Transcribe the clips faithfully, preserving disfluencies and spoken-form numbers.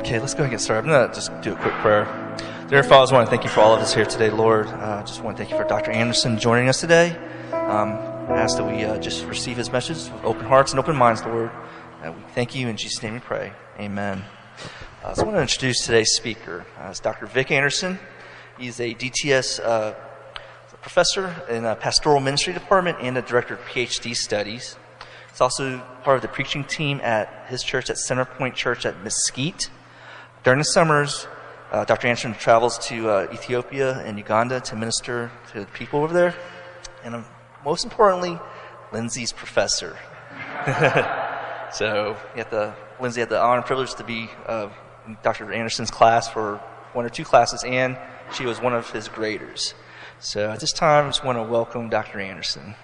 Okay, let's go ahead and get started. I'm going to just do a quick prayer. Dear Father, I want to thank you for all of us here today, Lord. I uh, just want to thank you for Doctor Anderson joining us today. Um, I ask that we uh, just receive his message with open hearts and open minds, Lord. Uh, we thank you. In Jesus' name we pray. Amen. Uh, so I want to introduce today's speaker. Uh, it's Doctor Vic Anderson. He's a D T S uh, professor in the Pastoral Ministry Department and a director of PhD studies. He's also part of the preaching team at his church at Centerpoint Church at Mesquite. During the summers, uh, Doctor Anderson travels to uh, Ethiopia and Uganda to minister to the people over there. And um, most importantly, Lindsay's professor. So you have the, Lindsay had the honor and privilege to be uh, in Doctor Anderson's class for one or two classes, and she was one of his graders. So at this time, I just want to welcome Doctor Anderson.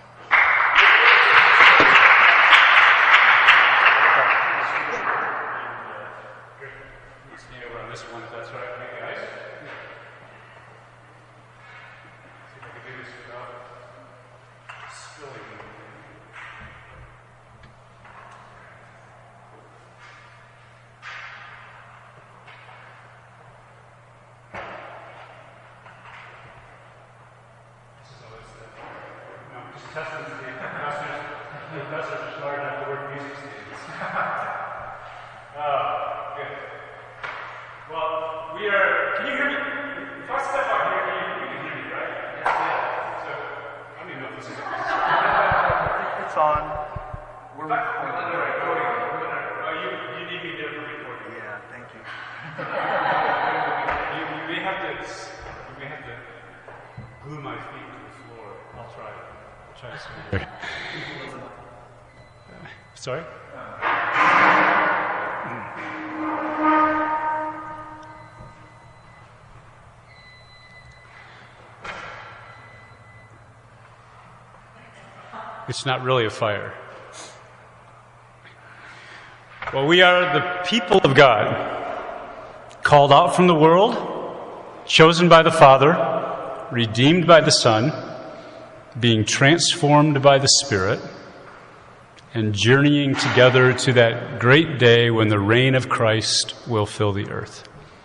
Sorry? It's not really a fire. Well, we are the people of God, called out from the world, chosen by the Father, redeemed by the Son, being transformed by the Spirit, and journeying together to that great day when the reign of Christ will fill the earth.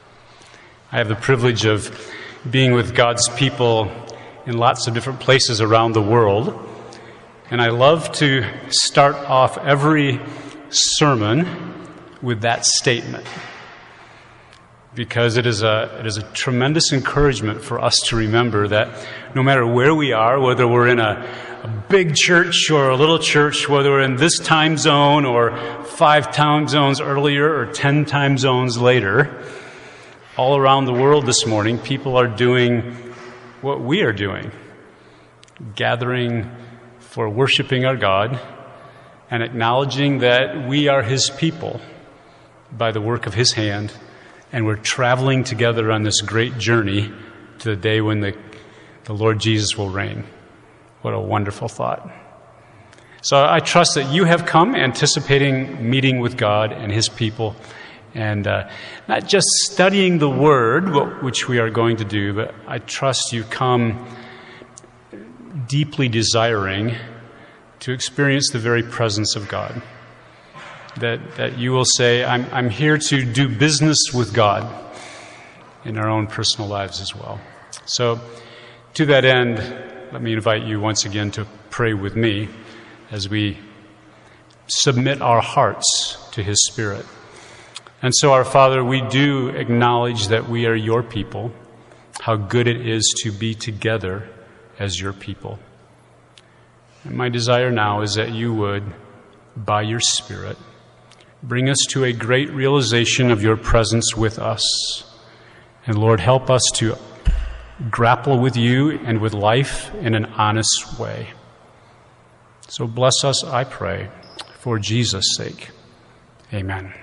I have the privilege of being with God's people in lots of different places around the world, and I love to start off every sermon with that statement, because it is a it is a tremendous encouragement for us to remember that no matter where we are, whether we're in a, a big church or a little church, whether we're in this time zone or five time zones earlier or ten time zones later, all around the world this morning, people are doing what we are doing, gathering for worshiping our God and acknowledging that we are His people by the work of His hand. And we're traveling together on this great journey to the day when the, the Lord Jesus will reign. What a wonderful thought. So I trust that you have come anticipating meeting with God and His people, and uh, not just studying the Word, which we are going to do, but I trust you come deeply desiring to experience the very presence of God. That that you will say, I'm I'm here to do business with God in our own personal lives as well. So to that end, let me invite you once again to pray with me as we submit our hearts to His Spirit. And so, our Father, we do acknowledge that we are your people, how good it is to be together as your people. And my desire now is that you would, by your Spirit, bring us to a great realization of your presence with us. And Lord, help us to grapple with you and with life in an honest way. So bless us, I pray, for Jesus' sake. Amen.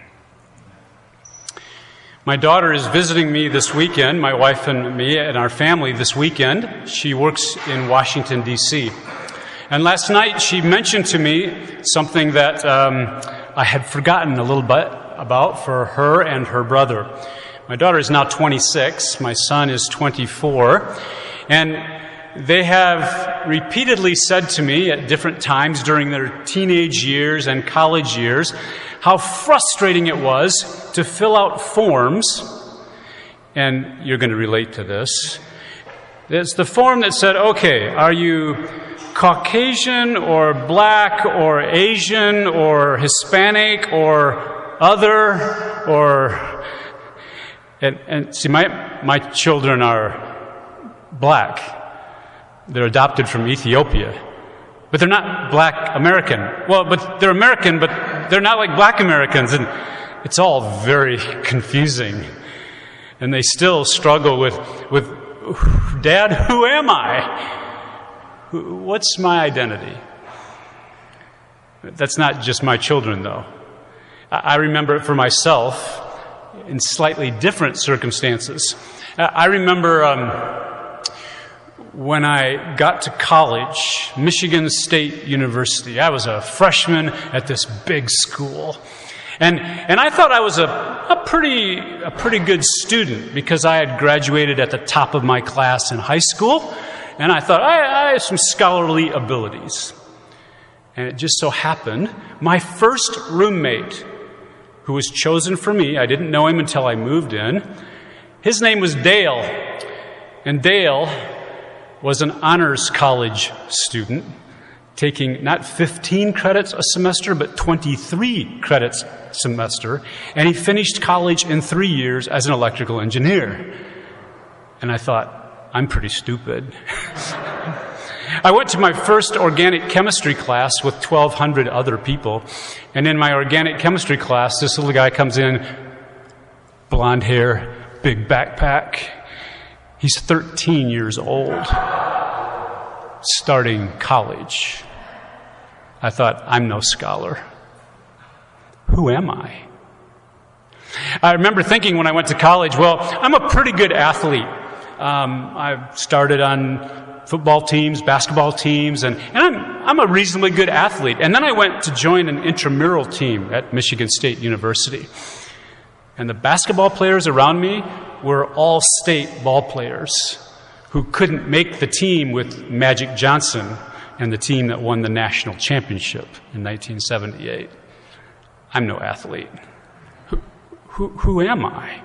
My daughter is visiting me this weekend, my wife and me and our family this weekend. She works in Washington, D C And last night she mentioned to me something that um, I had forgotten a little bit about for her and her brother. My daughter is now twenty-six. My son is twenty-four. And they have repeatedly said to me at different times during their teenage years and college years how frustrating it was to fill out forms, and you're going to relate to this. It's the form that said, okay, are you Caucasian or black or Asian or Hispanic or other or... And, and see, my, my children are black. They're adopted from Ethiopia. But they're not black American. Well, but they're American, but they're not like black Americans. And it's all very confusing. And they still struggle with, with Dad, who am I? What's my identity? That's not just my children, though. I remember it for myself in slightly different circumstances. I remember um, when I got to college, Michigan State University. I was a freshman at this big school. And and I thought I was a, a pretty a pretty good student because I had graduated at the top of my class in high school. And I thought, I, I have some scholarly abilities. And it just so happened, my first roommate, who was chosen for me, I didn't know him until I moved in, his name was Dale. And Dale was an honors college student, taking not fifteen credits a semester, but twenty-three credits a semester. And he finished college in three years as an electrical engineer. And I thought, I'm pretty stupid. I went to my first organic chemistry class with twelve hundred other people. And in my organic chemistry class, this little guy comes in, blonde hair, big backpack. He's thirteen years old, starting college. I thought, I'm no scholar. Who am I? I remember thinking when I went to college, well, I'm a pretty good athlete. Um, I started on football teams, basketball teams, and, and I'm, I'm a reasonably good athlete. And then I went to join an intramural team at Michigan State University. And the basketball players around me were all state ball players who couldn't make the team with Magic Johnson and the team that won the national championship in nineteen seventy-eight. I'm no athlete. Who, who, who am I?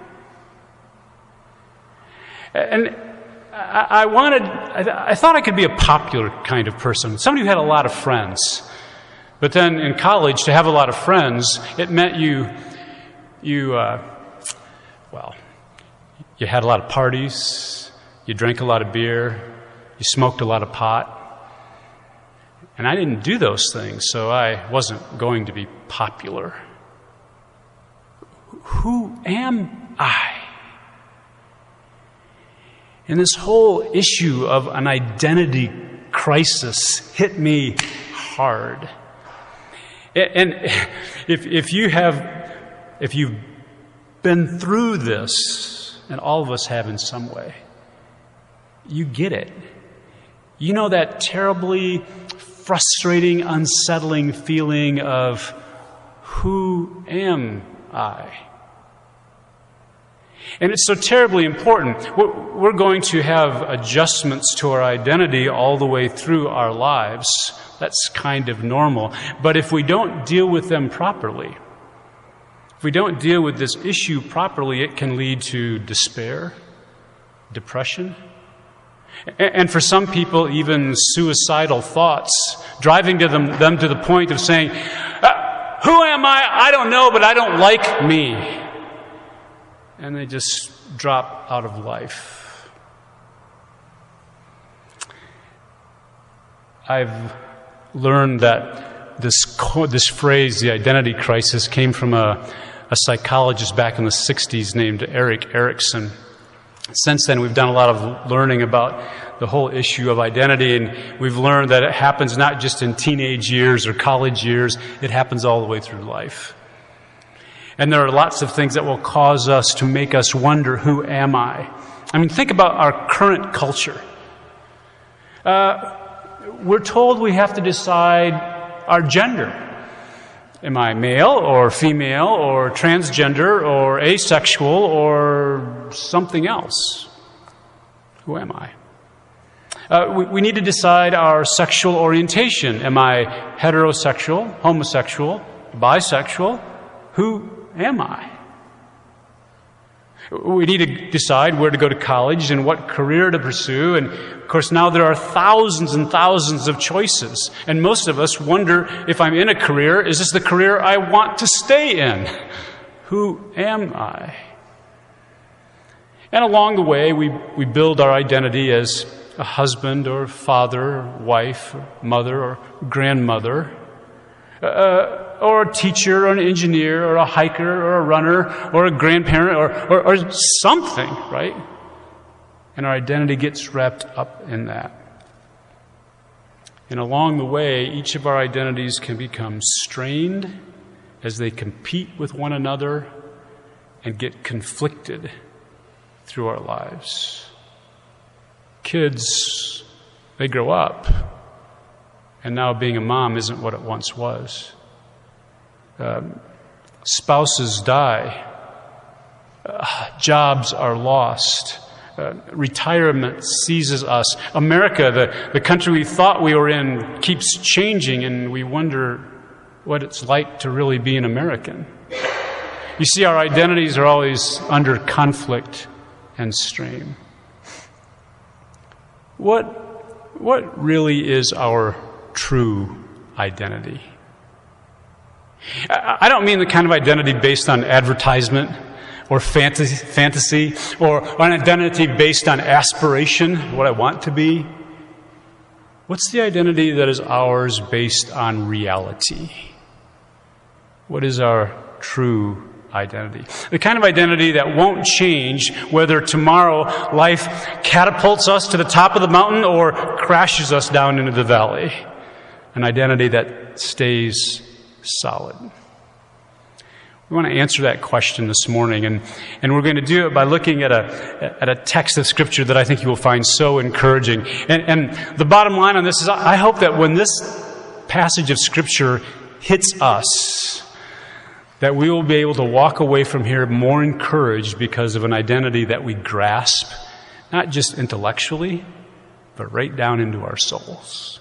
And I, I wanted, I, I thought I could be a popular kind of person, somebody who had a lot of friends. But then in college, to have a lot of friends, it meant you, you, uh, well, you had a lot of parties, you drank a lot of beer, you smoked a lot of pot. And I didn't do those things, so I wasn't going to be popular. Who am I? And this whole issue of an identity crisis hit me hard. And if, if you have, if you've been through this, and all of us have in some way, you get it. You know that terribly frustrating, unsettling feeling of, who am I? And it's so terribly important. We're, we're going to have adjustments to our identity all the way through our lives. That's kind of normal. But if we don't deal with them properly, if we don't deal with this issue properly, it can lead to despair, depression, and for some people, even suicidal thoughts, driving to them, them to the point of saying, uh, who am I? I don't know, but I don't like me. And they just drop out of life. I've learned that this this phrase, the identity crisis, came from a, a psychologist back in the sixties named Erik Erikson. Since then, we've done a lot of learning about the whole issue of identity, and we've learned that it happens not just in teenage years or college years, it happens all the way through life. And there are lots of things that will cause us to make us wonder, who am I? I mean, think about our current culture. Uh, we're told we have to decide our gender. Am I male or female or transgender or asexual or something else? Who am I? Uh, we, we need to decide our sexual orientation. Am I heterosexual, homosexual, bisexual? Who am I? We need to decide where to go to college and what career to pursue. And, of course, now there are thousands and thousands of choices. And most of us wonder, if I'm in a career, is this the career I want to stay in? Who am I? And along the way, we, we build our identity as a husband or father, or wife, or mother, or grandmother, uh, or a teacher, or an engineer, or a hiker, or a runner, or a grandparent, or, or, or something, right? And our identity gets wrapped up in that. And along the way, each of our identities can become strained as they compete with one another and get conflicted through our lives. Kids, they grow up, and now being a mom isn't what it once was. Um, spouses die. Uh, jobs are lost. Uh, retirement seizes us. America, the, the country we thought we were in, keeps changing, and we wonder what it's like to really be an American. You see, our identities are always under conflict and strain. What, what really is our true identity? I, I don't mean the kind of identity based on advertisement or fantasy, fantasy or an identity based on aspiration, what I want to be. What's the identity that is ours based on reality? What is our true identity? The kind of identity that won't change whether tomorrow life catapults us to the top of the mountain or crashes us down into the valley. An identity that stays solid. We want to answer that question this morning, and, and we're going to do it by looking at a at a text of Scripture that I think you will find so encouraging. And, and the bottom line on this is I hope that when this passage of Scripture hits us, that we will be able to walk away from here more encouraged because of an identity that we grasp, not just intellectually, but right down into our souls.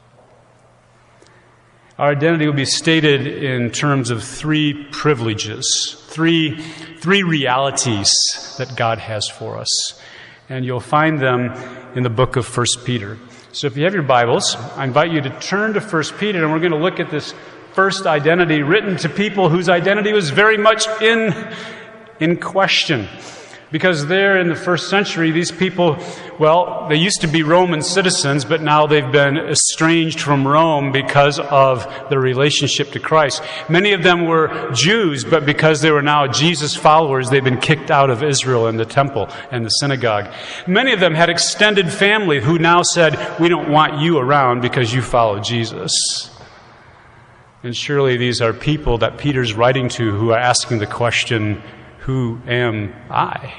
Our identity will be stated in terms of three privileges, three, three realities that God has for us. And you'll find them in the book of First Peter. So if you have your Bibles, I invite you to turn to First Peter, and we're going to look at this first identity written to people whose identity was very much in, in question. Because there in the first century, these people, well, they used to be Roman citizens, but now they've been estranged from Rome because of their relationship to Christ. Many of them were Jews, but because they were now Jesus followers, they've been kicked out of Israel and the temple and the synagogue. Many of them had extended family who now said, we don't want you around because you follow Jesus. And surely these are people that Peter's writing to who are asking the question, who am I?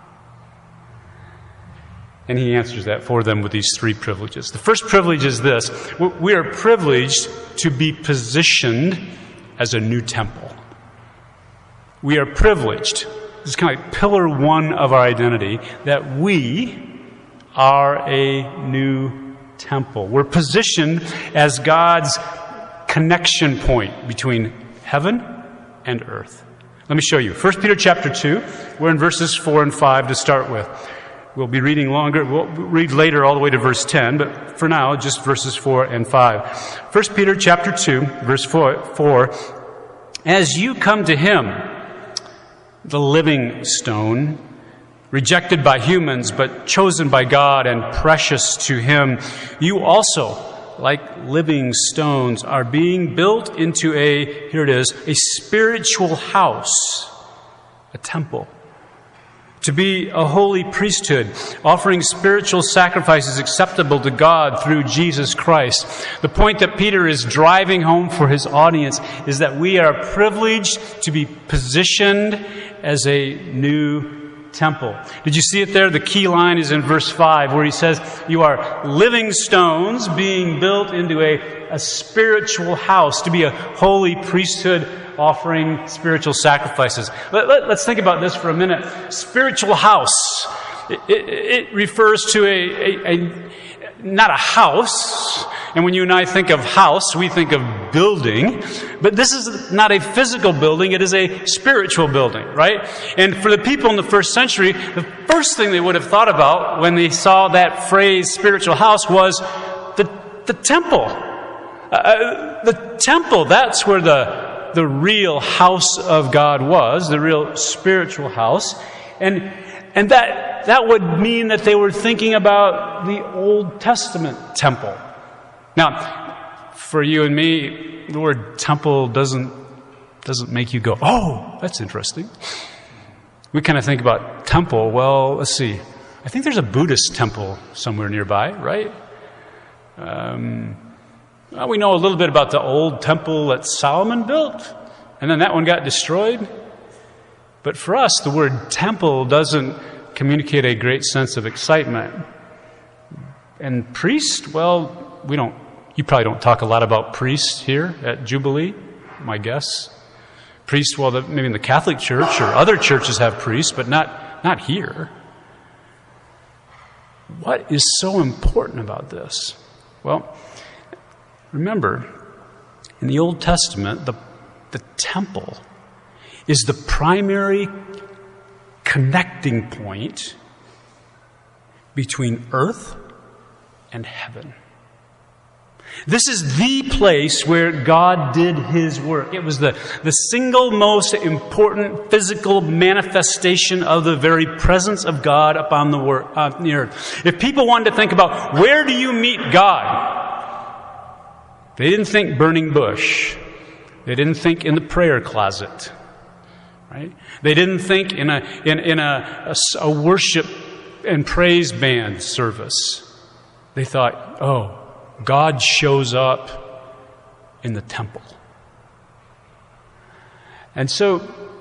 And he answers that for them with these three privileges. The first privilege is this. We are privileged to be positioned as a new temple. We are privileged. This is kind of like pillar one of our identity, that we are a new temple. We're positioned as God's connection point between heaven and earth. Let me show you. First Peter chapter two. We're in verses four and five to start with. We'll be reading longer. We'll read later all the way to verse ten, but for now, just verses four and five. First Peter chapter two, verse four. As you come to him, the living stone, rejected by humans, but chosen by God and precious to him, you also, like living stones, are being built into a, here it is, a spiritual house, a temple, to be a holy priesthood, offering spiritual sacrifices acceptable to God through Jesus Christ. The point that Peter is driving home for his audience is that we are privileged to be positioned as a new temple. Did you see it there? The key line is in verse five, where he says, you are living stones being built into a, a spiritual house, to be a holy priesthood offering spiritual sacrifices. Let, let, let's think about this for a minute. Spiritual house. It, it, it refers to a, a, a not a house. And when you and I think of house, we think of building. But this is not a physical building. It is a spiritual building, right? And for the people in the first century, the first thing they would have thought about when they saw that phrase, spiritual house, was the, the temple. Uh, the temple, that's where the, the real house of God was, the real spiritual house. And, and that, that would mean that they were thinking about the Old Testament temple. Now, for you and me, the word temple doesn't doesn't make you go, oh, that's interesting. We kind of think about temple. Well, let's see. I think there's a Buddhist temple somewhere nearby, right? Um, well, we know a little bit about the old temple that Solomon built, and then that one got destroyed. But for us, the word temple doesn't communicate a great sense of excitement. And priest, well, we don't. You probably don't talk a lot about priests here at Jubilee, my guess. Priests, well, the, maybe in the Catholic Church or other churches have priests, but not, not here. What is so important about this? Well, remember, in the Old Testament, the, the temple is the primary connecting point between earth and heaven. This is the place where God did His work. It was the, the single most important physical manifestation of the very presence of God upon the, work, uh, the earth. If people wanted to think about where do you meet God, they didn't think burning bush. They didn't think in the prayer closet. Right? They didn't think in a in, in a, a, a worship and praise band service. They thought, oh, God shows up in the temple. And so,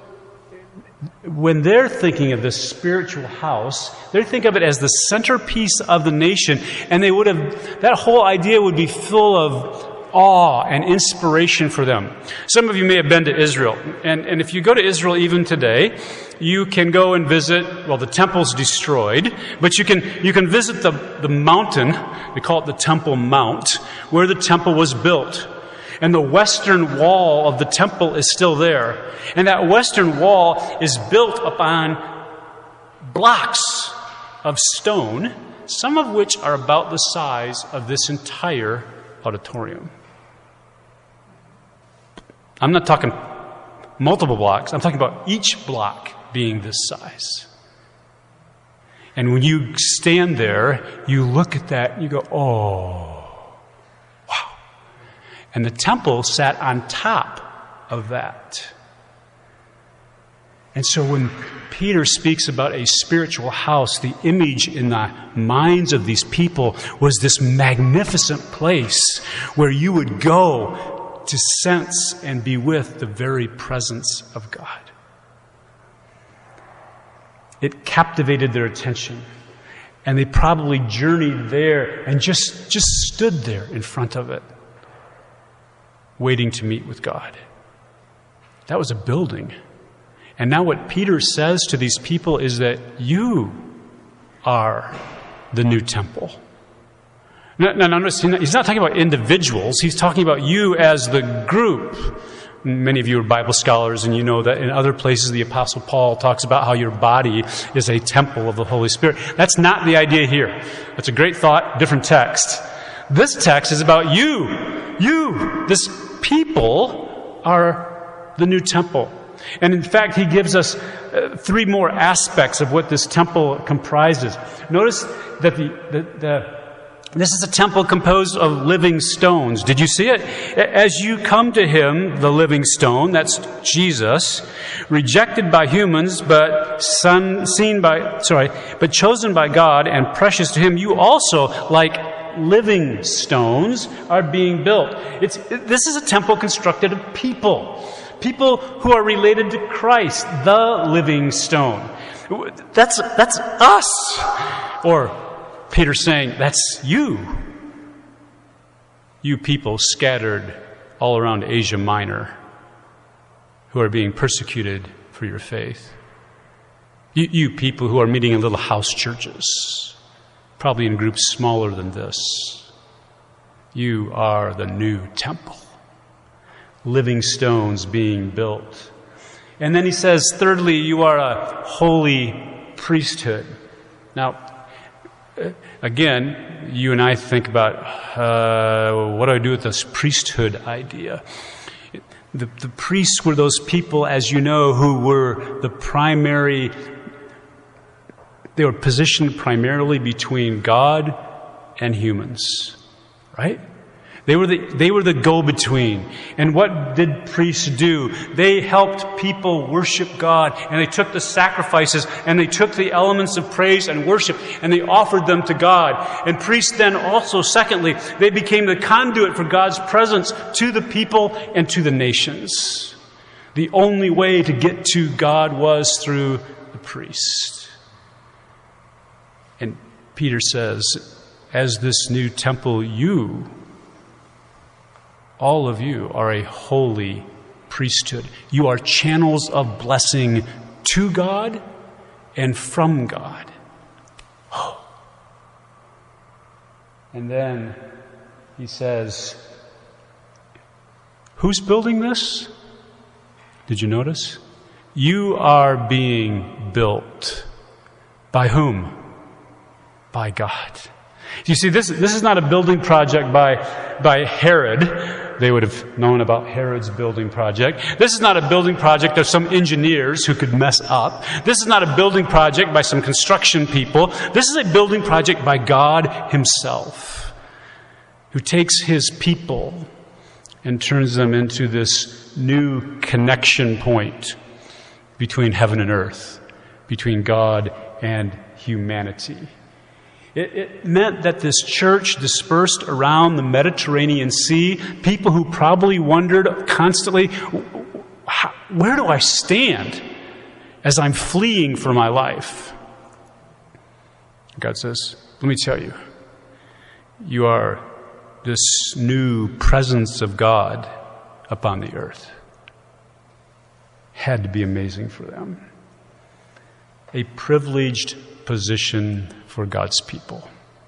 when they're thinking of this spiritual house, they think of it as the centerpiece of the nation, and they would have, that whole idea would be full of awe and inspiration for them. Some of you may have been to Israel, and, and if you go to Israel even today, you can go and visit, well, the temple's destroyed, but you can you can visit the, the mountain, they call it the Temple Mount, where the temple was built. And the western wall of the temple is still there. And that western wall is built upon blocks of stone, some of which are about the size of this entire auditorium. I'm not talking multiple blocks. I'm talking about each block being this size. And when you stand there, you look at that and you go, oh, wow. And the temple sat on top of that. And so when Peter speaks about a spiritual house, the image in the minds of these people was this magnificent place where you would go to sense and be with the very presence of God. It captivated their attention. And they probably journeyed there and just, just stood there in front of it, waiting to meet with God. That was a building. And now what Peter says to these people is that you are the new temple. Now, now notice, he's not talking about individuals. He's talking about you as the group. Many of you are Bible scholars, and you know that in other places the Apostle Paul talks about how your body is a temple of the Holy Spirit. That's not the idea here. That's a great thought, different text. This text is about you. You, this people, are the new temple. And in fact, he gives us uh, three more aspects of what this temple comprises. Notice that the, the, the this is a temple composed of living stones. Did you see it? As you come to him, the living stone, that's Jesus, rejected by humans, but son, seen by, sorry, but chosen by God and precious to him, you also, like living stones, are being built. It's, this is a temple constructed of people. People who are related to Christ, the living stone. That's, that's us. Or Peter's saying, that's you. You people scattered all around Asia Minor who are being persecuted for your faith. You, you people who are meeting in little house churches, probably in groups smaller than this. You are the new temple. Living stones being built. And then he says, thirdly, you are a holy priesthood. Now, again, you and I think about, uh, what do I do with this priesthood idea? The, the priests were those people, as you know, who were the primary, they were positioned primarily between God and humans, right? They were the, they were the go-between. And what did priests do? They helped people worship God, and they took the sacrifices, and they took the elements of praise and worship, and they offered them to God. And priests then also, secondly, they became the conduit for God's presence to the people and to the nations. The only way to get to God was through the priest. And Peter says, as this new temple, you all of you are a holy priesthood. You are channels of blessing to God and from God. Oh. And then he says, who's building this? Did you notice? You are being built. By whom? By God. You see, this, this is not a building project by, by Herod. They would have known about Herod's building project. This is not a building project of some engineers who could mess up. This is not a building project by some construction people. This is a building project by God himself, who takes his people and turns them into this new connection point between heaven and earth, between God and humanity. It, it meant that this church dispersed around the Mediterranean Sea, people who probably wondered constantly, where do I stand as I'm fleeing for my life? God says, let me tell you, you are this new presence of God upon the earth. Had to be amazing for them. A privileged position for God's people.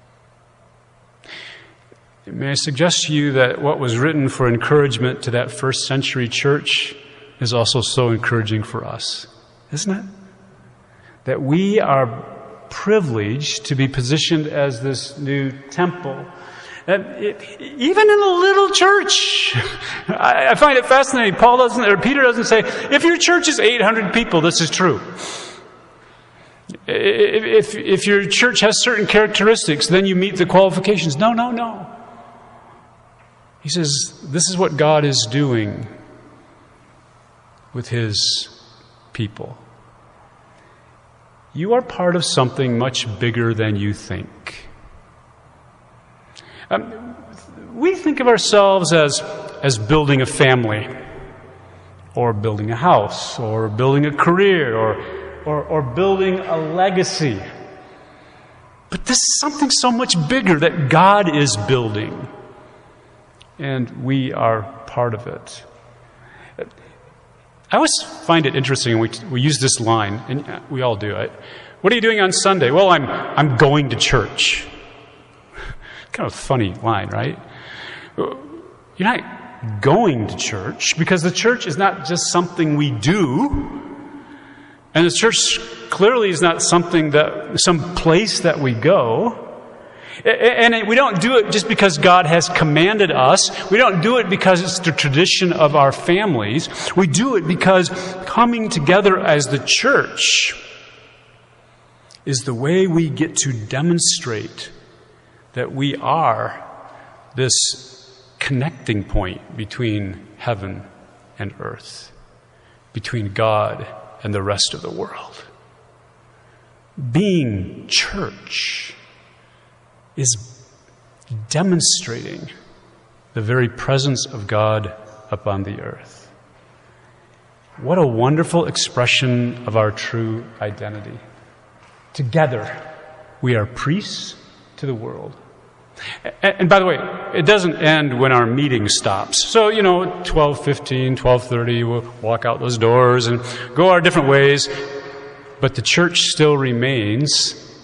May I suggest to you that what was written for encouragement to that first century church is also so encouraging for us, isn't it? That we are privileged to be positioned as this new temple. And it, even in a little church, I, I find it fascinating. Paul doesn't, or Peter doesn't say, if your church is eight hundred people, this is true. If, if your church has certain characteristics, then you meet the qualifications. No, no, no. He says, this is what God is doing with his people. You are part of something much bigger than you think. Um, we think of ourselves as, as building a family, or building a house, or building a career, or Or, or building a legacy. But this is something so much bigger that God is building. And we are part of it. I always find it interesting, we, we use this line, and we all do it. What are you doing on Sunday? Well, I'm, I'm going to church. Kind of a funny line, right? You're not going to church, because the church is not just something we do. And the church clearly is not something that, some place that we go. And we don't do it just because God has commanded us. We don't do it because it's the tradition of our families. We do it because coming together as the church is the way we get to demonstrate that we are this connecting point between heaven and earth, between God and the rest of the world. Being church is demonstrating the very presence of God upon the earth. What a wonderful expression of our true identity. Together, we are priests to the world. And by the way, it doesn't end when our meeting stops. So, you know, twelve fifteen, twelve thirty, we'll walk out those doors and go our different ways. But the church still remains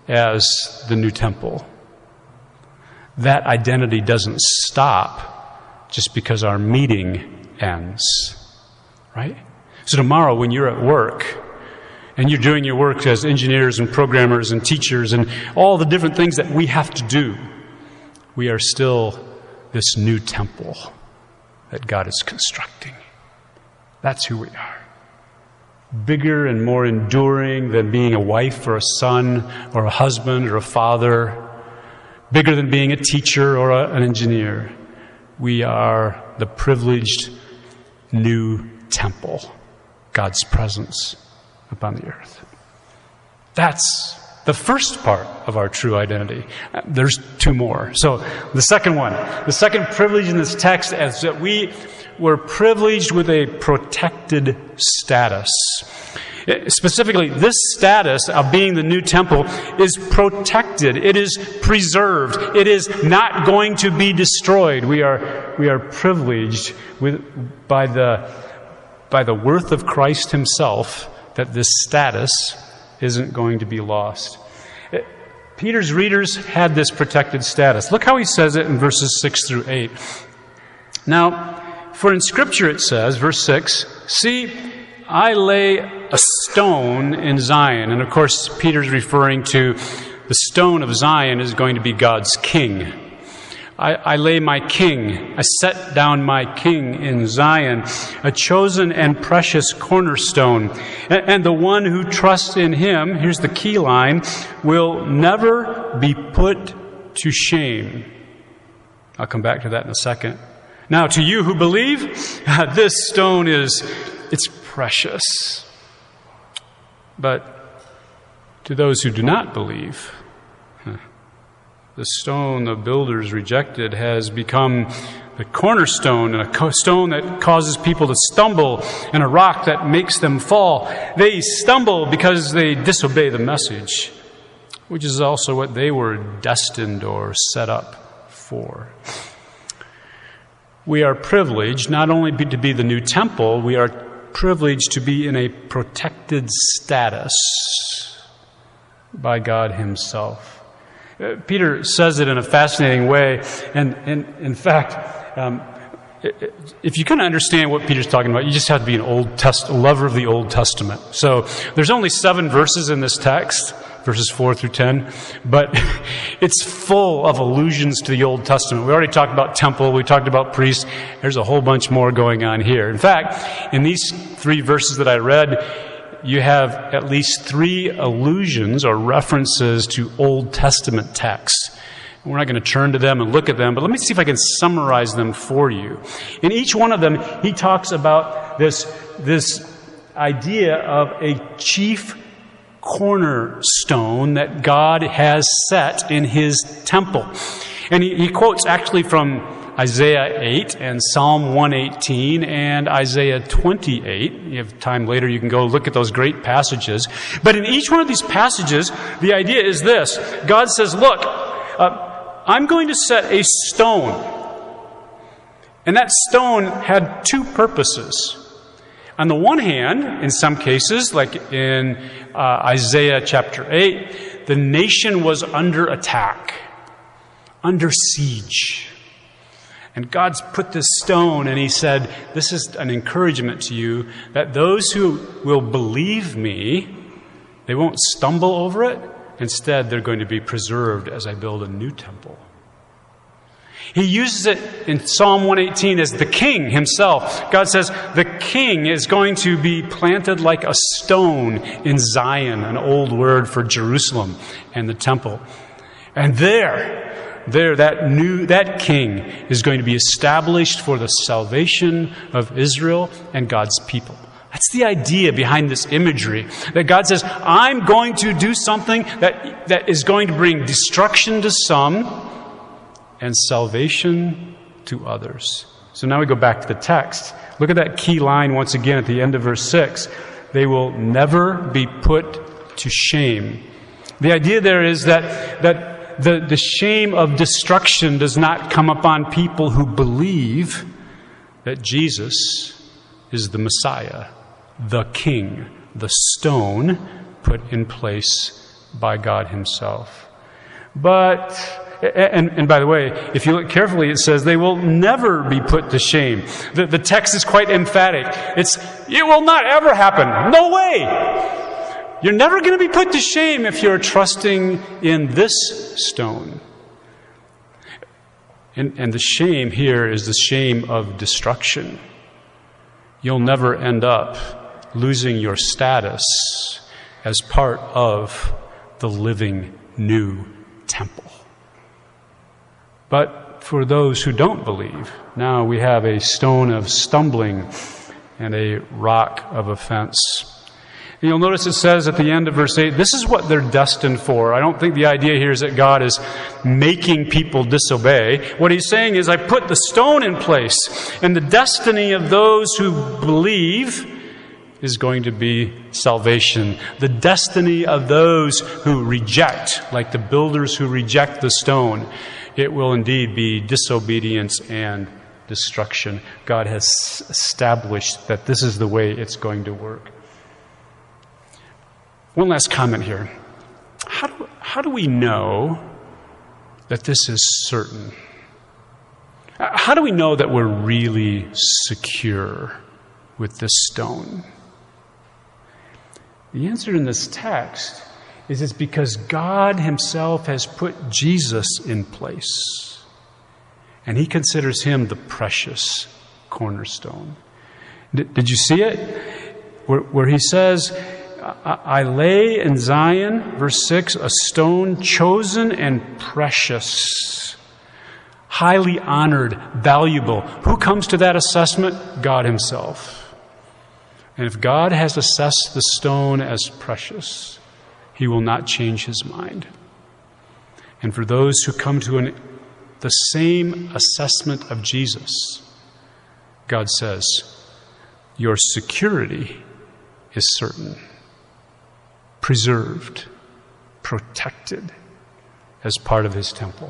as the new temple. That identity doesn't stop just because our meeting ends, right? So tomorrow when you're at work and you're doing your work as engineers and programmers and teachers and all the different things that we have to do, we are still this new temple that God is constructing. That's who we are. Bigger and more enduring than being a wife or a son or a husband or a father. Bigger than being a teacher or a, an engineer. We are the privileged new temple. God's presence upon the earth. That's the first part of our true identity. There's two more. So the second one, the second privilege in this text is that we were privileged with a protected status. Specifically, this status of being the new temple is protected. It is preserved. It is not going to be destroyed. We are we are privileged with by the by the worth of Christ himself that this status isn't going to be lost. Peter's readers had this protected status. Look how he says it in verses six through eight. Now, for in Scripture it says, verse six, "See, I lay a stone in Zion." And of course, Peter's referring to the stone of Zion is going to be God's king. I, I lay my king, I set down my king in Zion, a chosen and precious cornerstone. And, and the one who trusts in him, here's the key line, will never be put to shame. I'll come back to that in a second. Now, to you who believe, this stone is, it's precious. But to those who do not believe, the stone the builders rejected has become the cornerstone, and a stone that causes people to stumble, and a rock that makes them fall. They stumble because they disobey the message, which is also what they were destined or set up for. We are privileged not only to be the new temple, we are privileged to be in a protected status by God himself. Uh, Peter says it in a fascinating way, and, and in fact, um, if you kind of understand what Peter's talking about, you just have to be an Old Test, a lover of the Old Testament. So there's only seven verses in this text, verses four through ten, but it's full of allusions to the Old Testament. We already talked about temple, we talked about priests. There's a whole bunch more going on here. In fact, in these three verses that I read, you have at least three allusions or references to Old Testament texts. We're not going to turn to them and look at them, but let me see if I can summarize them for you. In each one of them, he talks about this, this idea of a chief cornerstone that God has set in his temple. And he, he quotes actually from Isaiah eight and Psalm one eighteen and Isaiah twenty-eight. You have time later, you can go look at those great passages. But in each one of these passages, the idea is this. God says, look, uh, I'm going to set a stone. And that stone had two purposes. On the one hand, in some cases, like in uh, Isaiah chapter eight, the nation was under attack, under siege. And God's put this stone, and he said, this is an encouragement to you that those who will believe me, they won't stumble over it. Instead, they're going to be preserved as I build a new temple. He uses it in Psalm one eighteen as the king himself. God says the king is going to be planted like a stone in Zion, an old word for Jerusalem and the temple. And there, There, that new, that king is going to be established for the salvation of Israel and God's people. That's the idea behind this imagery. That God says, I'm going to do something that, that is going to bring destruction to some and salvation to others. So now we go back to the text. Look at that key line once again at the end of verse six. They will never be put to shame. The idea there is that, that The, the shame of destruction does not come upon people who believe that Jesus is the Messiah, the King, the stone put in place by God himself. But, and, and by the way, if you look carefully, it says they will never be put to shame. The, the text is quite emphatic. It's, it will not ever happen. No way! You're never going to be put to shame if you're trusting in this stone. And, and the shame here is the shame of destruction. You'll never end up losing your status as part of the living new temple. But for those who don't believe, now we have a stone of stumbling and a rock of offense. And you'll notice it says at the end of verse eight, this is what they're destined for. I don't think the idea here is that God is making people disobey. What he's saying is, I put the stone in place, and the destiny of those who believe is going to be salvation. The destiny of those who reject, like the builders who reject the stone, it will indeed be disobedience and destruction. God has established that this is the way it's going to work. One last comment here. How do, how do we know that this is certain? How do we know that we're really secure with this stone? The answer in this text is it's because God himself has put Jesus in place. And he considers him the precious cornerstone. Did, did you see it? Where, where he says, I, I lay in Zion, verse six, a stone chosen and precious, highly honored, valuable. Who comes to that assessment? God himself. And if God has assessed the stone as precious, he will not change his mind. And for those who come to an, the same assessment of Jesus, God says, your security is certain, preserved, protected as part of his temple.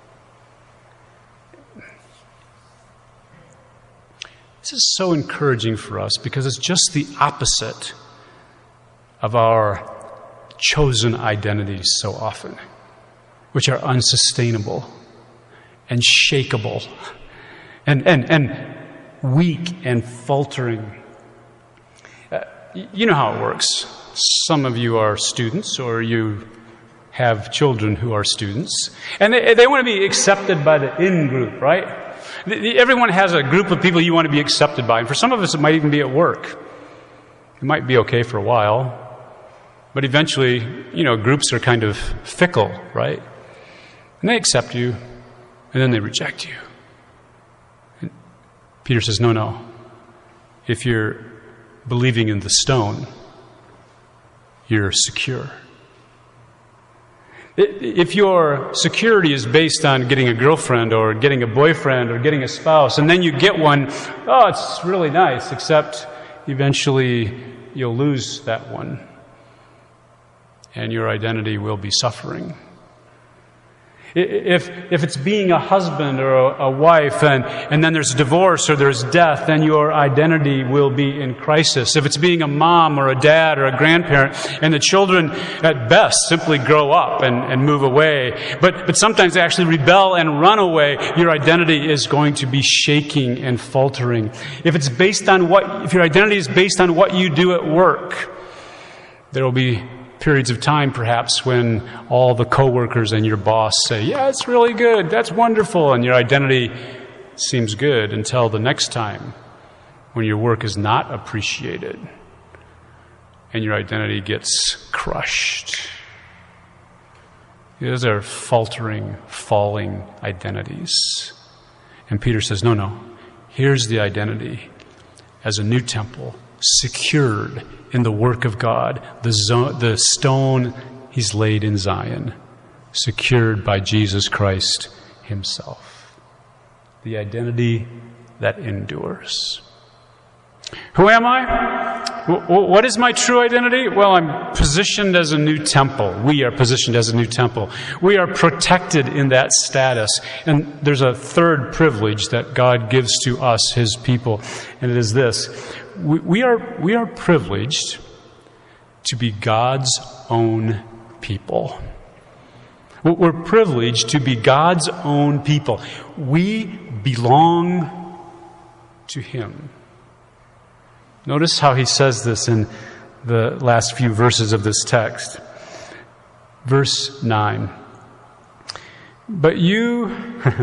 This is so encouraging for us because it's just the opposite of our chosen identities so often, which are unsustainable and shakeable and, and, and weak and faltering. Uh, you know how it works. Some of you are students, or you have children who are students, and they, they want to be accepted by the in group, right? Everyone has a group of people you want to be accepted by. And for some of us, it might even be at work. It might be okay for a while. But eventually, you know, groups are kind of fickle, right? And they accept you, and then they reject you. And Peter says, no, no. If you're believing in the stone, you're secure. If your security is based on getting a girlfriend or getting a boyfriend or getting a spouse, and then you get one, oh, it's really nice, except eventually you'll lose that one, and your identity will be suffering. If if it's being a husband or a, a wife, and, and then there's divorce or there's death, then your identity will be in crisis. If it's being a mom or a dad or a grandparent, and the children at best simply grow up and, and move away, but, but sometimes they actually rebel and run away, your identity is going to be shaking and faltering. If it's based on what, if your identity is based on what you do at work, there will be periods of time, perhaps, when all the coworkers and your boss say, yeah, it's really good, that's wonderful, and your identity seems good until the next time when your work is not appreciated and your identity gets crushed. Those are faltering, falling identities. And Peter says, no, no, here's the identity as a new temple, secured in the work of God, the, zo- the stone he's laid in Zion, secured by Jesus Christ himself. The identity that endures. Who am I? W- what is my true identity? Well, I'm positioned as a new temple. We are positioned as a new temple. We are protected in that status. And there's a third privilege that God gives to us, his people, and it is this. We, we are we are privileged to be God's own people. We're privileged to be God's own people. We belong to Him. Notice how he says this in the last few verses of this text. Verse nine. But you,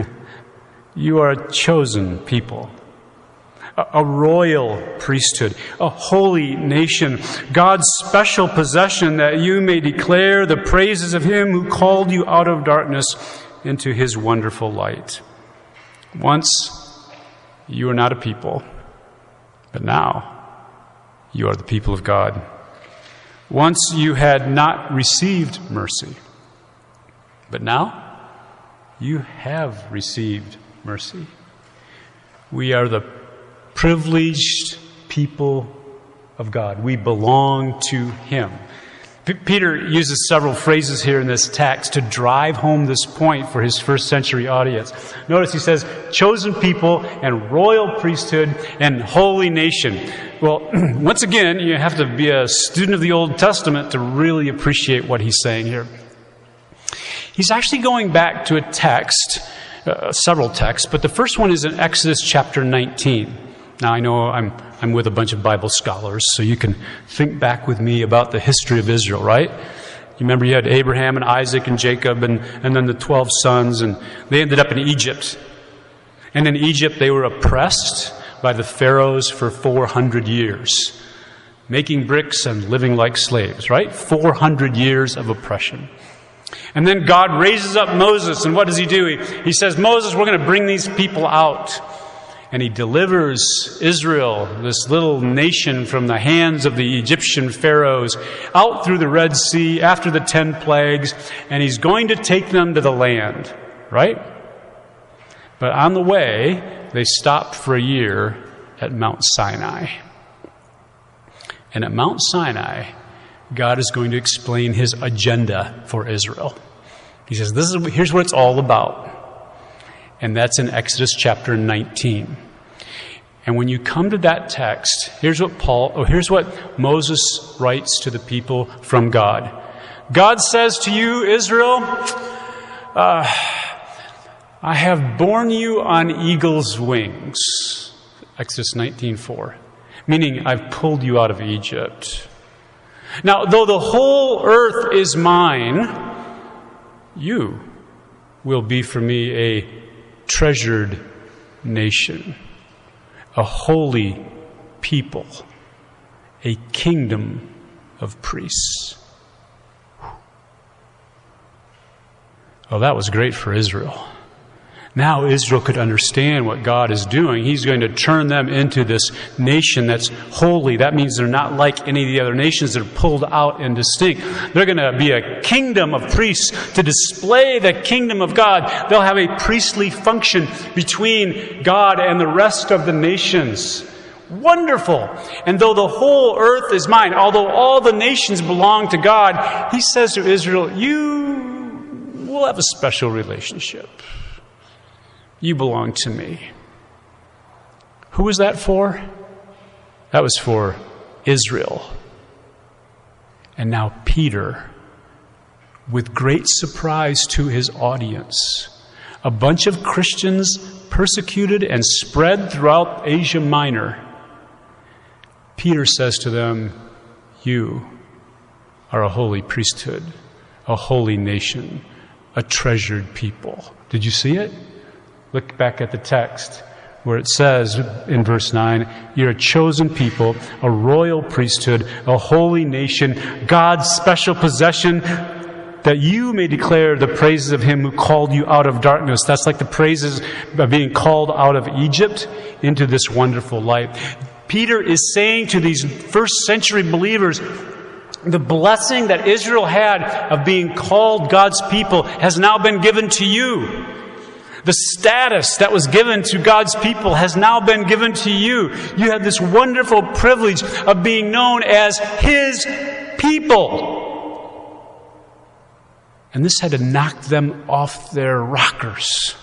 you are a chosen people, a, a royal priesthood, a holy nation, God's special possession, that you may declare the praises of Him who called you out of darkness into His wonderful light. Once you were not a people, but now you are the people of God. Once you had not received mercy, but now you have received mercy. We are the privileged people of God. We belong to Him. P- Peter uses several phrases here in this text to drive home this point for his first century audience. Notice he says, chosen people and royal priesthood and holy nation. Well, once again, you have to be a student of the Old Testament to really appreciate what he's saying here. He's actually going back to a text, uh, several texts, but the first one is in Exodus chapter nineteen. Now, I know I'm I'm with a bunch of Bible scholars, so you can think back with me about the history of Israel, right? You remember you had Abraham and Isaac and Jacob and, and then the twelve sons, and they ended up in Egypt. And in Egypt, they were oppressed by the pharaohs for four hundred years, making bricks and living like slaves, right? four hundred years of oppression. And then God raises up Moses, and what does he do? He, he says, Moses, we're going to bring these people out. And he delivers Israel, this little nation, from the hands of the Egyptian pharaohs, out through the Red Sea after the ten plagues, and he's going to take them to the land, right? But on the way, they stopped for a year at Mount Sinai. And at Mount Sinai, God is going to explain His agenda for Israel. He says, "This is here's what it's all about." And that's in Exodus chapter nineteen. And when you come to that text, here's what Paul, or here's what Moses writes to the people from God. God says to you, Israel, uh, I have borne you on eagle's wings. Exodus nineteen four. Meaning, I've pulled you out of Egypt. Now, though the whole earth is mine, you will be for me a treasured nation, a holy people, a kingdom of priests. Oh, that was great for Israel. Now Israel could understand what God is doing. He's going to turn them into this nation that's holy. That means they're not like any of the other nations that are pulled out and distinct. They're going to be a kingdom of priests to display the kingdom of God. They'll have a priestly function between God and the rest of the nations. Wonderful. And though the whole earth is mine, although all the nations belong to God, He says to Israel, you will have a special relationship. You belong to me. Who was that for? That was for Israel. And now Peter, with great surprise to his audience, a bunch of Christians persecuted and spread throughout Asia Minor, Peter says to them, you are a holy priesthood, a holy nation, a treasured people. Did you see it? Look back at the text where it says in verse nine, you're a chosen people, a royal priesthood, a holy nation, God's special possession, that you may declare the praises of Him who called you out of darkness. That's like the praises of being called out of Egypt into this wonderful light. Peter is saying to these first century believers, the blessing that Israel had of being called God's people has now been given to you. The status that was given to God's people has now been given to you. You have this wonderful privilege of being known as His people. And this had to knock them off their rockers.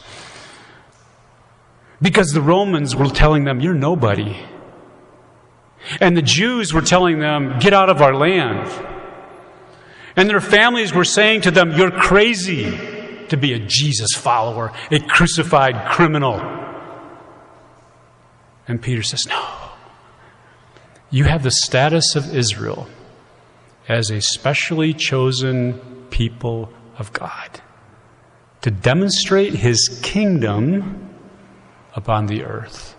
Because the Romans were telling them, you're nobody. And the Jews were telling them, get out of our land. And their families were saying to them, "You're crazy to be a Jesus follower, a crucified criminal." And Peter says, "No. You have the status of Israel as a specially chosen people of God to demonstrate his kingdom upon the earth."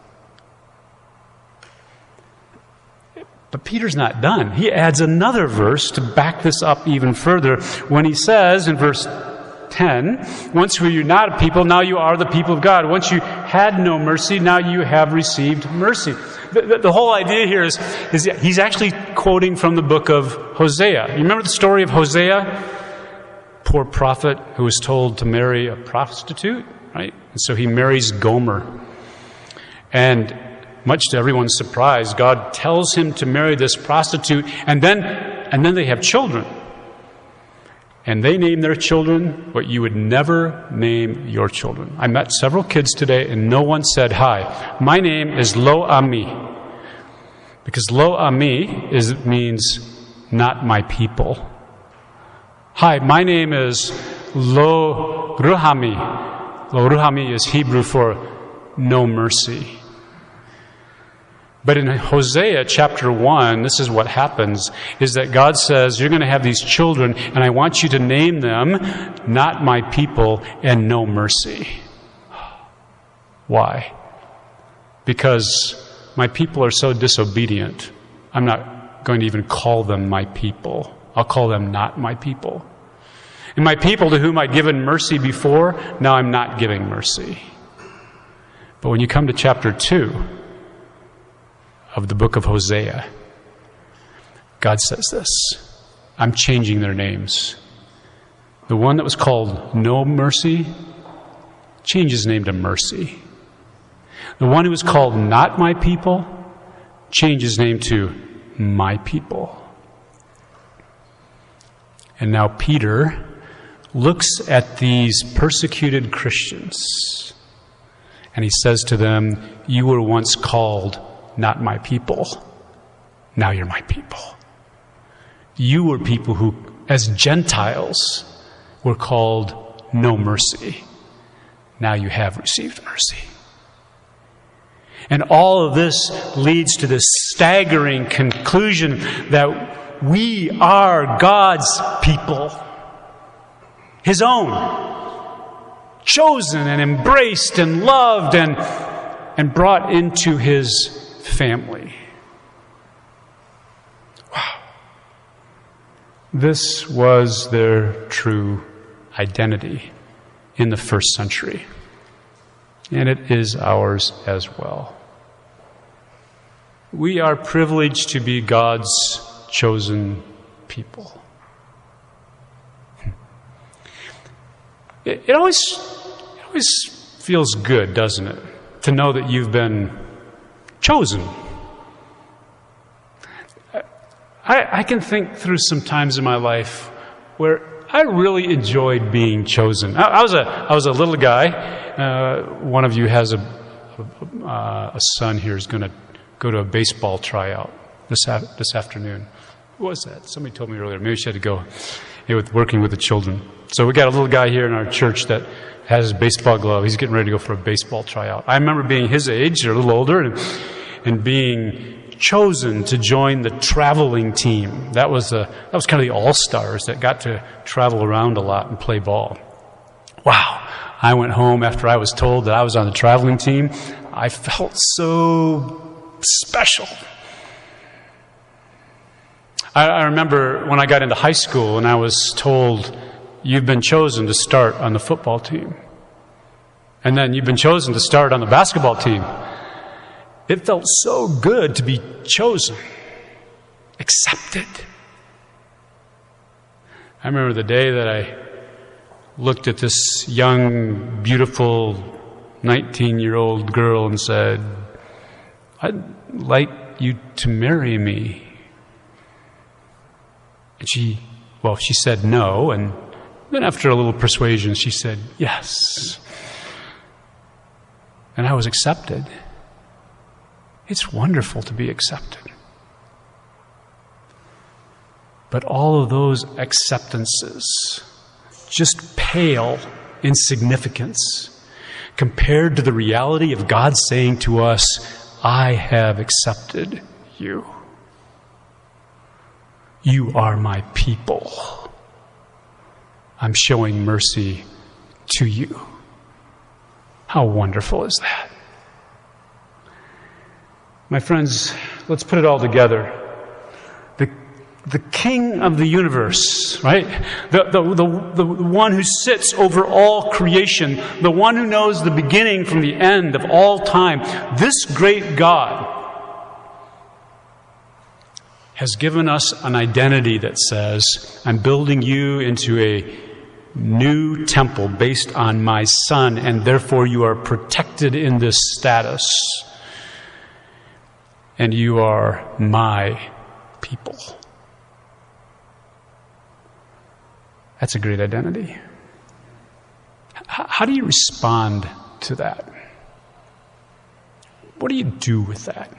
But Peter's not done. He adds another verse to back this up even further when he says in verse ten, "Once were you not a people, now you are the people of God. Once you had no mercy, now you have received mercy." The, the, the whole idea here is, is he's actually quoting from the book of Hosea. You remember the story of Hosea? Poor prophet who was told to marry a prostitute, right? And so he marries Gomer. And much to everyone's surprise, God tells him to marry this prostitute, and then and then they have children. And they name their children what you would never name your children. I met several kids today, and no one said, "Hi, my name is Lo Ami." Because Lo Ami is, means not my people. "Hi, my name is Lo Ruhami." Lo Ruhami is Hebrew for no mercy. But in Hosea chapter one, this is what happens, is that God says, "You're going to have these children, and I want you to name them not my people and no mercy." Why? Because my people are so disobedient. I'm not going to even call them my people. I'll call them not my people. And my people to whom I'd given mercy before, now I'm not giving mercy. But when you come to chapter two of the book of Hosea, God says this, "I'm changing their names. The one that was called no mercy, change his name to mercy. The one who was called not my people, change his name to my people." And now Peter looks at these persecuted Christians and he says to them, "You were once called not my people. Now you're my people. You were people who, as Gentiles, were called no mercy. Now you have received mercy." And all of this leads to this staggering conclusion that we are God's people, his own, chosen and embraced and loved and, and brought into his family. Wow. This was their true identity in the first century. And it is ours as well. We are privileged to be God's chosen people. It, it always it always feels good, doesn't it, to know that you've been chosen. I, I can think through some times in my life where I really enjoyed being chosen. I, I was a I was a little guy. Uh, one of you has a a, a son here who's going to go to a baseball tryout this af- this afternoon. What was that? Somebody told me earlier. Maybe she had to go. You know, with working with the children. So we got a little guy here in our church that has his baseball glove. He's getting ready to go for a baseball tryout. I remember being his age, or a little older, and, and being chosen to join the traveling team. That was the that was kind of the all-stars that got to travel around a lot and play ball. Wow. I went home after I was told that I was on the traveling team. I felt so special. I, I remember when I got into high school and I was told, "You've been chosen to start on the football team. And then you've been chosen to start on the basketball team." It felt so good to be chosen, accepted. I remember the day that I looked at this young, beautiful nineteen-year-old girl and said, "I'd like you to marry me." And she, well, she said no, and then after a little persuasion, she said yes. And I was accepted. It's wonderful to be accepted. But all of those acceptances just pale in significance compared to the reality of God saying to us, I have accepted you. You are my people. I'm showing mercy to you. How wonderful is that? My friends, let's put it all together. The, the King of the universe, right? The, the, the, the one who sits over all creation, the one who knows the beginning from the end of all time, this great God has given us an identity that says, I'm building you into a new temple based on my Son, and therefore you are protected in this status. And you are my people. That's a great identity. H- how do you respond to that? What do you do with that?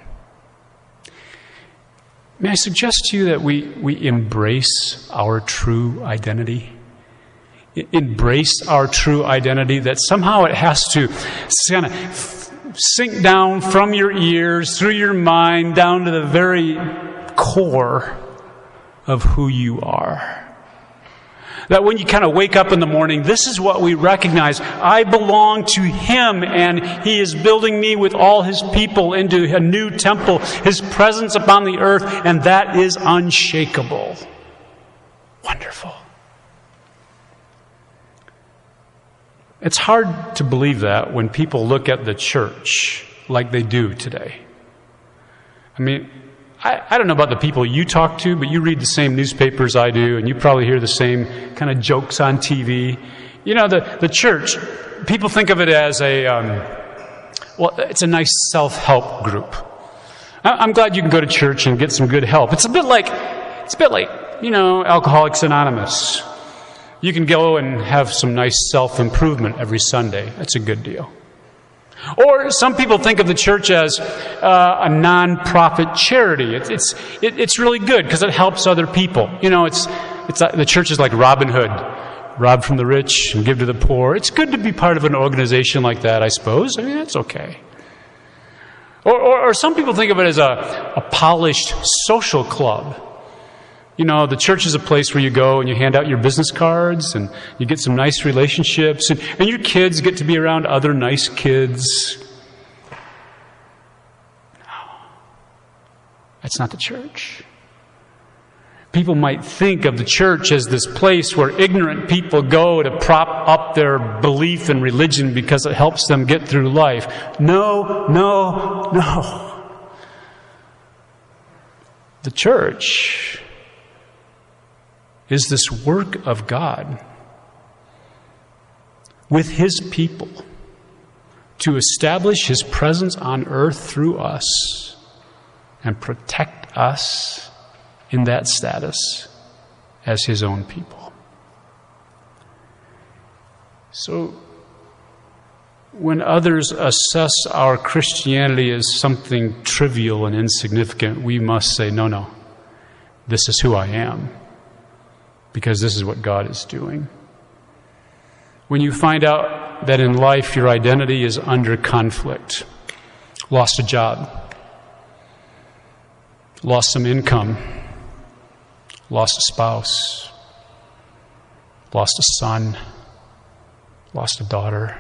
May I suggest to you that we, we embrace our true identity? I- embrace our true identity, that somehow it has to kind of sink down from your ears, through your mind, down to the very core of who you are. That when you kind of wake up in the morning, this is what we recognize. I belong to Him, and He is building me with all His people into a new temple, His presence upon the earth, and that is unshakable. Wonderful. It's hard to believe that when people look at the church like they do today. I mean, I, I don't know about the people you talk to, but you read the same newspapers I do, and you probably hear the same kind of jokes on T V. You know, the, the church, people think of it as a, um, well, it's a nice self-help group. I, I'm glad you can go to church and get some good help. It's a bit like, it's a bit like, you know, Alcoholics Anonymous. You can go and have some nice self-improvement every Sunday. That's a good deal. Or some people think of the church as uh, a non-profit charity. It's it's it, it's really good because it helps other people. You know, it's it's uh, the church is like Robin Hood, rob from the rich and give to the poor. It's good to be part of an organization like that, I suppose. I mean, that's okay. Or or, or some people think of it as a, a polished social club. You know, the church is a place where you go and you hand out your business cards and you get some nice relationships, and, and your kids get to be around other nice kids. No. That's not the church. People might think of the church as this place where ignorant people go to prop up their belief in religion because it helps them get through life. No, no, no. The church is this work of God with His people to establish His presence on earth through us and protect us in that status as His own people. So, when others assess our Christianity as something trivial and insignificant, we must say, no, no, this is who I am. Because this is what God is doing. When you find out that in life your identity is under conflict, lost a job, lost some income, lost a spouse, lost a son, lost a daughter,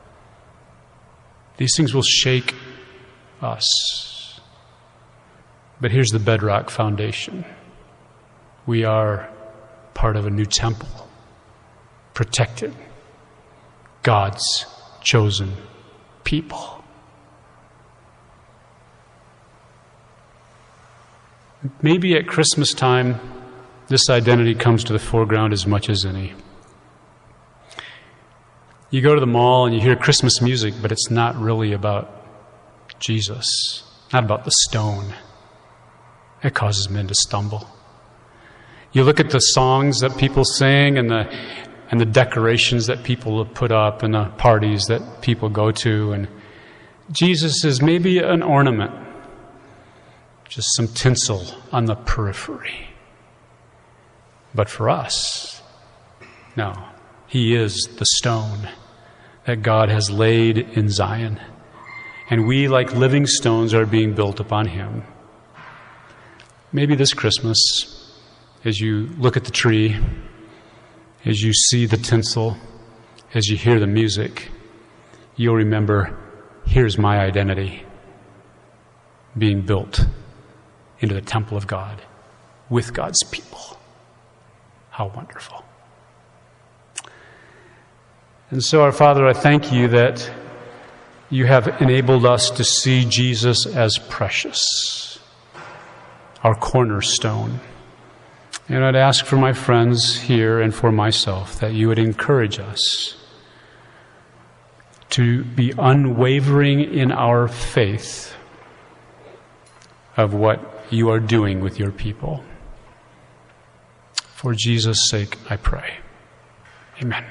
these things will shake us. But here's the bedrock foundation. We are part of a new temple, protected, God's chosen people. Maybe at Christmas time, this identity comes to the foreground as much as any. You go to the mall and you hear Christmas music, but it's not really about Jesus, not about the stone. It causes men to stumble. You look at the songs that people sing and the and the decorations that people put up and the parties that people go to, and Jesus is maybe an ornament, just some tinsel on the periphery. But for us, no. He is the stone that God has laid in Zion. And we, like living stones, are being built upon him. Maybe this Christmas, as you look at the tree, as you see the tinsel, as you hear the music, you'll remember, here's my identity, being built into the temple of God with God's people. How wonderful. And so, our Father, I thank you that you have enabled us to see Jesus as precious, our cornerstone. And I'd ask for my friends here and for myself that you would encourage us to be unwavering in our faith of what you are doing with your people. For Jesus' sake, I pray. Amen.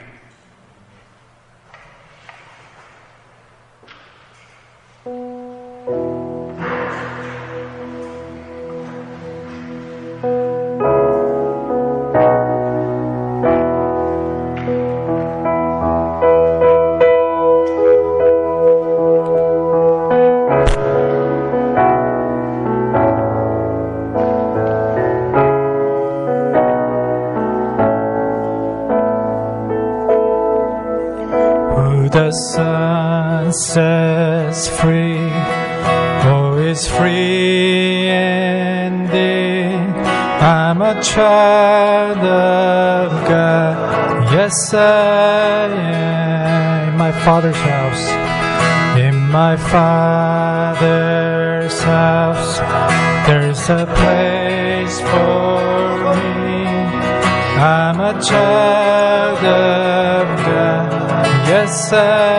The Son sets free, who is free indeed. I'm a child of God, yes I am. In my Father's house, in my Father's house, there's a place for me. I'm a child of God, yes I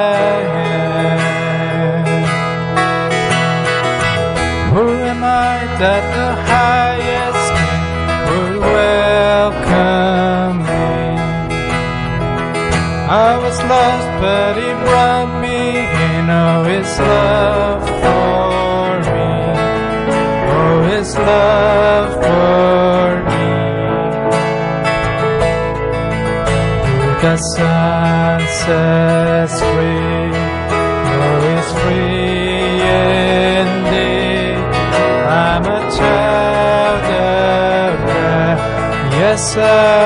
am. Who am I that the highest King would welcome me? I was lost but he brought me in. Oh, his love for me, oh, his love for me. The Son sets free, oh, is free indeed. I'm a child of God, yes I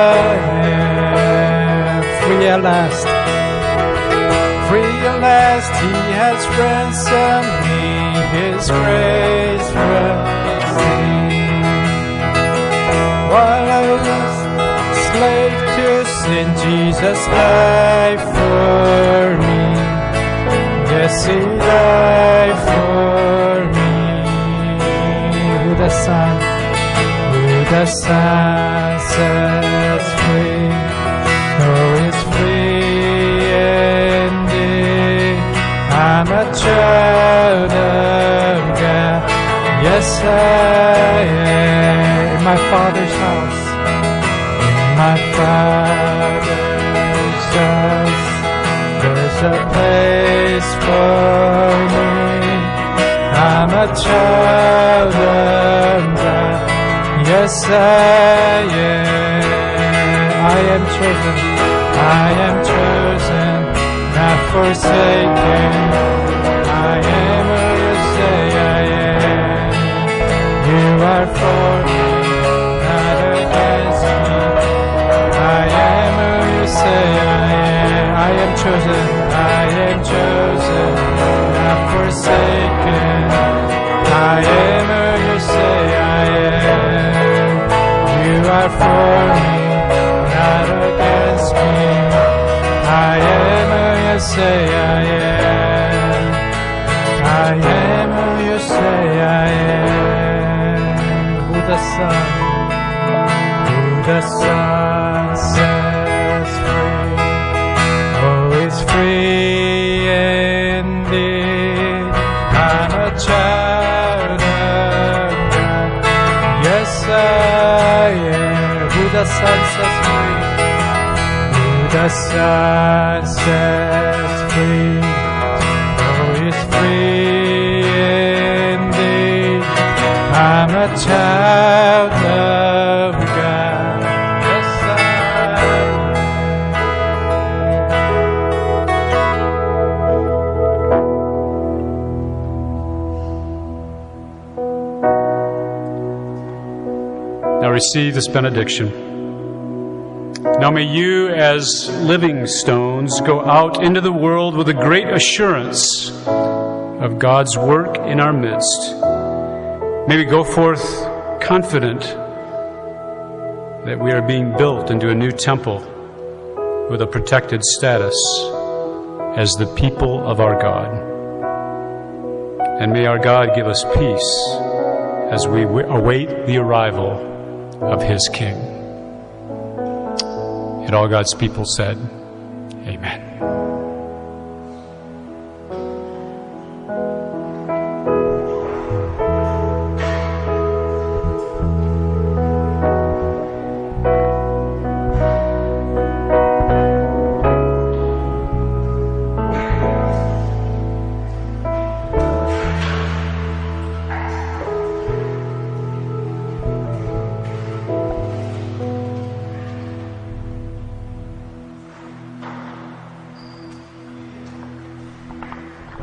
am. Free at last, free at last, he has ransomed me, his grace runs deep. While I was slave to sin, Jesus died for me. Yes, he died for me. Who the Son, who the Son sets free, oh, is free indeed. I'm a child of God, yes I am. In my Father's house, my Father's house, there's a place for me. I'm a child of God, yes I am. I am chosen, I am chosen, not forsaken. I am who you say I am. You are for me, not against me. I am who you say I am. I am chosen, I am chosen, not forsaken. I am who you say I am. You are for me, not against me. I am who you say I am. I am who you say I am. Who the Son, who the Son sets free, oh, is free indeed. I'm a child of God, yes I am. Who the Son sets free, who the Son sets free, oh, is free indeed. I'm a child of God, yes receive this benediction. Now may you, as living stones, go out into the world with a great assurance of God's work in our midst. May we go forth confident that we are being built into a new temple with a protected status as the people of our God. And may our God give us peace as we await the arrival of His King. And all God's people said, Amen.